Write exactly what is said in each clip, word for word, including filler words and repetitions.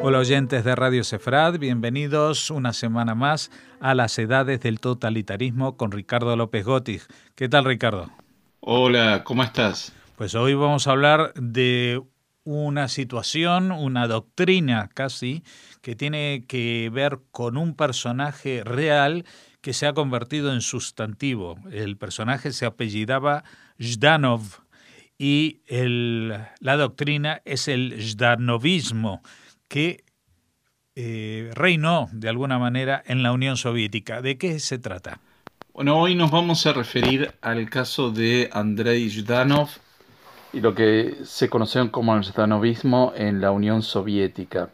Hola oyentes de Radio Sefrad, bienvenidos una semana más a las edades del totalitarismo con Ricardo López Gotig. ¿Qué tal, Ricardo? Hola, ¿cómo estás? Pues hoy vamos a hablar de una situación, una doctrina casi, que tiene que ver con un personaje real que se ha convertido en sustantivo. El personaje se apellidaba Zhdanov y el, la doctrina es el Zhdanovismo, que eh, reinó de alguna manera en la Unión Soviética. ¿De qué se trata? Bueno, hoy nos vamos a referir al caso de Andrei Zhdanov y lo que se conoció como el Zhdanovismo en la Unión Soviética.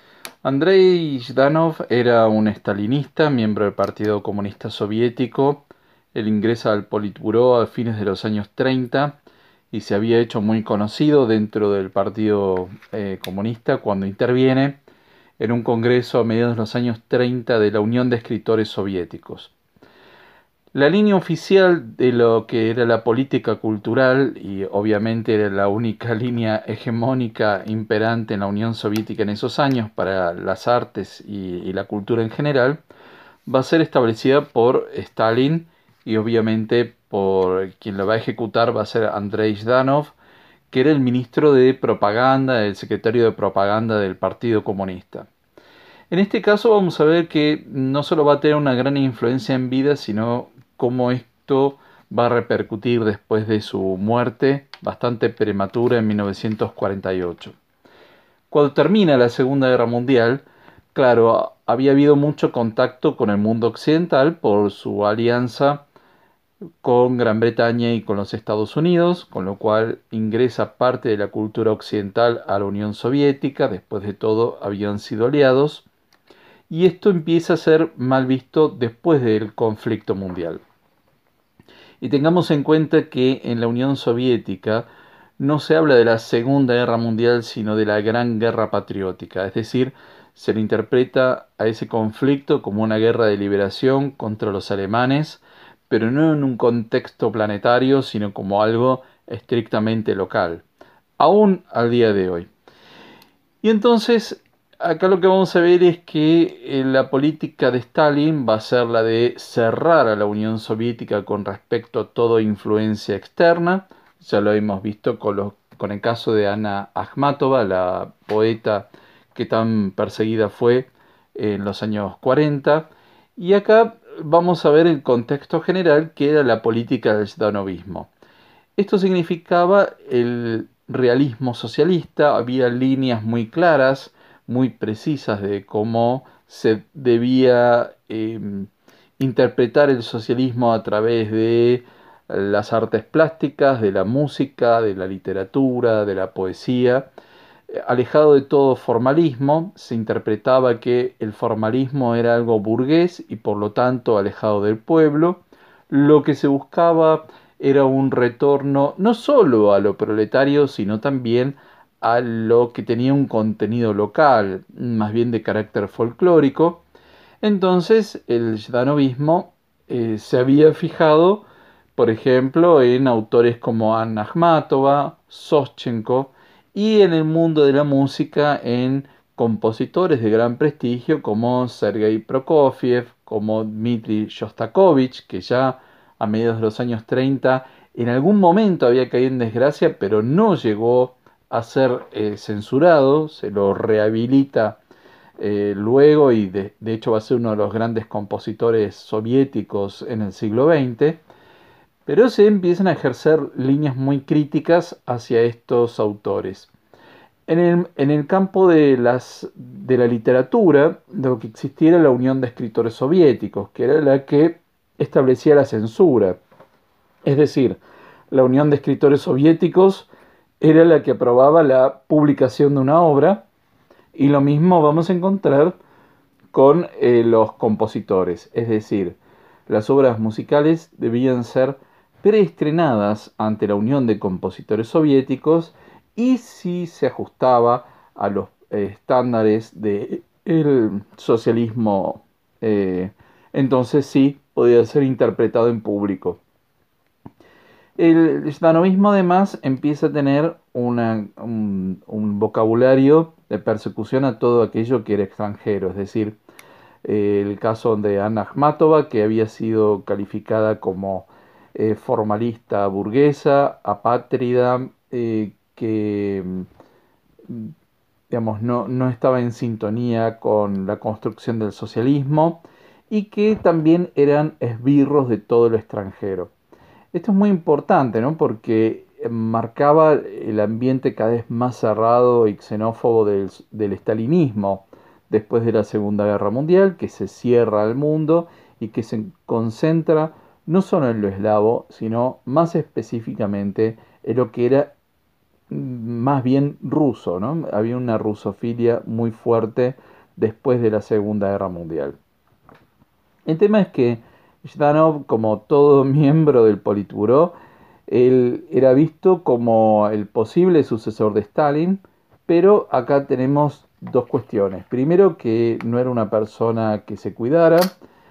Andrei Zhdanov era un estalinista, miembro del Partido Comunista Soviético. Él ingresa al Politburó a fines de los años treinta y se había hecho muy conocido dentro del Partido eh, Comunista cuando interviene en un congreso a mediados de los años treinta de la Unión de Escritores Soviéticos. La línea oficial de lo que era la política cultural, y obviamente era la única línea hegemónica imperante en la Unión Soviética en esos años para las artes y, y la cultura en general, va a ser establecida por Stalin y obviamente por quien lo va a ejecutar va a ser Andrei Zhdanov, que era el ministro de propaganda, el secretario de propaganda del Partido Comunista. En este caso vamos a ver que no solo va a tener una gran influencia en vida, sino cómo esto va a repercutir después de su muerte bastante prematura en mil novecientos cuarenta y ocho. Cuando termina la Segunda Guerra Mundial, claro, había habido mucho contacto con el mundo occidental por su alianza con Gran Bretaña y con los Estados Unidos, con lo cual ingresa parte de la cultura occidental a la Unión Soviética. Después de todo habían sido aliados. Y esto empieza a ser mal visto después del conflicto mundial. Y tengamos en cuenta que en la Unión Soviética no se habla de la Segunda Guerra Mundial, sino de la Gran Guerra Patriótica, es decir, se le interpreta a ese conflicto como una guerra de liberación contra los alemanes, pero no en un contexto planetario, sino como algo estrictamente local, aún al día de hoy. Y entonces acá lo que vamos a ver es que eh, la política de Stalin va a ser la de cerrar a la Unión Soviética con respecto a toda influencia externa. Ya lo hemos visto con, los, con el caso de Anna Akhmatova, la poeta que tan perseguida fue en los años cuarenta. Y acá vamos a ver el contexto general que era la política del Zdanovismo. Esto significaba el realismo socialista, había líneas muy claras, muy precisas de cómo se debía eh, interpretar el socialismo a través de las artes plásticas, de la música, de la literatura, de la poesía. Alejado de todo formalismo, se interpretaba que el formalismo era algo burgués y por lo tanto alejado del pueblo. Lo que se buscaba era un retorno no solo a lo proletario, sino también a lo que tenía un contenido local, más bien de carácter folclórico. Entonces el Zdanovismo eh, se había fijado, por ejemplo, en autores como Anna Akhmatova, Soschenko, y en el mundo de la música en compositores de gran prestigio como Sergei Prokofiev, como Dmitri Shostakovich, que ya a mediados de los años treinta en algún momento había caído en desgracia, pero no llegó a ser eh, censurado, se lo rehabilita eh, luego y de, de hecho va a ser uno de los grandes compositores soviéticos en el siglo veinte, pero se empiezan a ejercer líneas muy críticas hacia estos autores. En el, en el campo de, las, de la literatura, lo que existía era la Unión de Escritores Soviéticos, que era la que establecía la censura. Es decir, la Unión de Escritores Soviéticos era la que aprobaba la publicación de una obra, y lo mismo vamos a encontrar con eh, los compositores. Es decir, las obras musicales debían ser preestrenadas ante la Unión de Compositores Soviéticos y si se ajustaba a los eh, estándares del socialismo, eh, entonces sí podía ser interpretado en público. El jdanovismo además empieza a tener una, un, un vocabulario de persecución a todo aquello que era extranjero, es decir, eh, el caso de Anna Akhmatova, que había sido calificada como eh, formalista burguesa, apátrida, eh, que mm, digamos, no, no estaba en sintonía con la construcción del socialismo y que también eran esbirros de todo lo extranjero. Esto es muy importante, ¿no? Porque marcaba el ambiente cada vez más cerrado y xenófobo del, del estalinismo después de la Segunda Guerra Mundial, que se cierra al mundo y que se concentra no solo en lo eslavo, sino más específicamente en lo que era más bien ruso, ¿no? Había una rusofilia muy fuerte después de la Segunda Guerra Mundial. El tema es que Zhdanov, como todo miembro del Politburó, él era visto como el posible sucesor de Stalin, pero acá tenemos dos cuestiones. Primero, que no era una persona que se cuidara.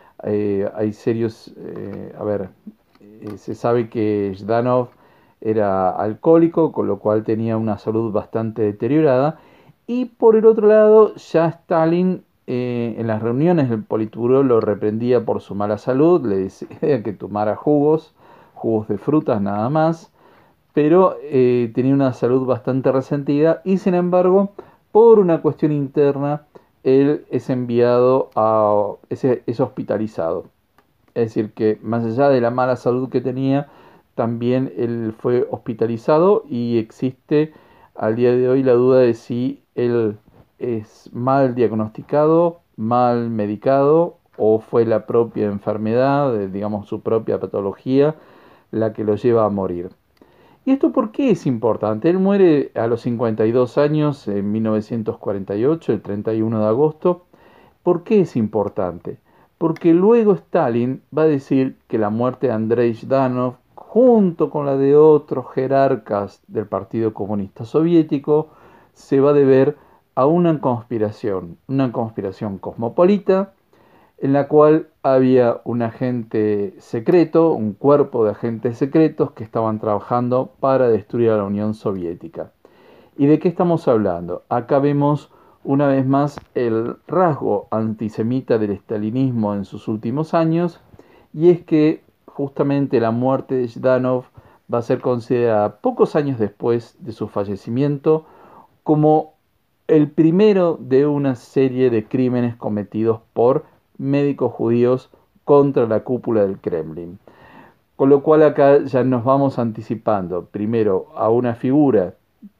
Eh, hay serios, eh, a ver, eh, se sabe que Zhdanov era alcohólico, con lo cual tenía una salud bastante deteriorada. Y por el otro lado, ya Stalin eh, en las reuniones del Politburó lo reprendía por su mala salud, le decía que tomara jugos, jugos de frutas nada más, pero eh, tenía una salud bastante resentida y sin embargo, por una cuestión interna, él es enviado a, es, es hospitalizado. Es decir, que más allá de la mala salud que tenía, también él fue hospitalizado y existe al día de hoy la duda de si él es mal diagnosticado, mal medicado o fue la propia enfermedad, digamos su propia patología, la que lo lleva a morir. ¿Y esto por qué es importante? Él muere a los cincuenta y dos años en mil novecientos cuarenta y ocho, el treinta y uno de agosto. ¿Por qué es importante? Porque luego Stalin va a decir que la muerte de Andrei Zhdanov, junto con la de otros jerarcas del Partido Comunista Soviético, se va a deber a una conspiración, una conspiración cosmopolita, en la cual había un agente secreto, un cuerpo de agentes secretos que estaban trabajando para destruir a la Unión Soviética. ¿Y de qué estamos hablando? Acá vemos una vez más el rasgo antisemita del estalinismo en sus últimos años, y es que justamente la muerte de Zhdanov va a ser considerada pocos años después de su fallecimiento como el primero de una serie de crímenes cometidos por médicos judíos contra la cúpula del Kremlin. Con lo cual acá ya nos vamos anticipando primero a una figura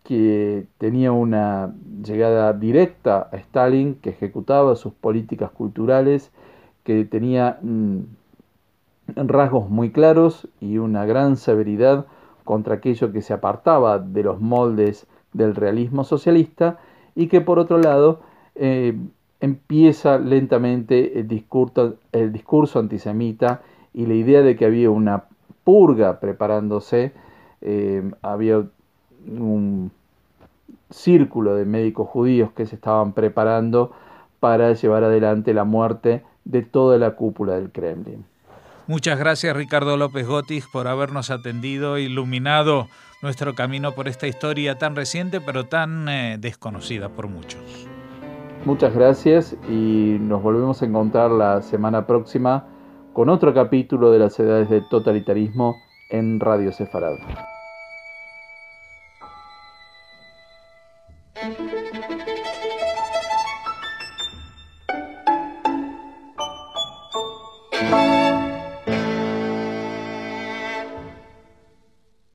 que tenía una llegada directa a Stalin, que ejecutaba sus políticas culturales, que tenía mm, rasgos muy claros y una gran severidad contra aquello que se apartaba de los moldes del realismo socialista, y que por otro lado eh, empieza lentamente el discurso, el discurso antisemita y la idea de que había una purga preparándose, eh, había un círculo de médicos judíos que se estaban preparando para llevar adelante la muerte de toda la cúpula del Kremlin. Muchas gracias, Ricardo López Gotis, por habernos atendido e iluminado nuestro camino por esta historia tan reciente pero tan eh, desconocida por muchos. Muchas gracias y nos volvemos a encontrar la semana próxima con otro capítulo de las edades del totalitarismo en Radio Sefarad.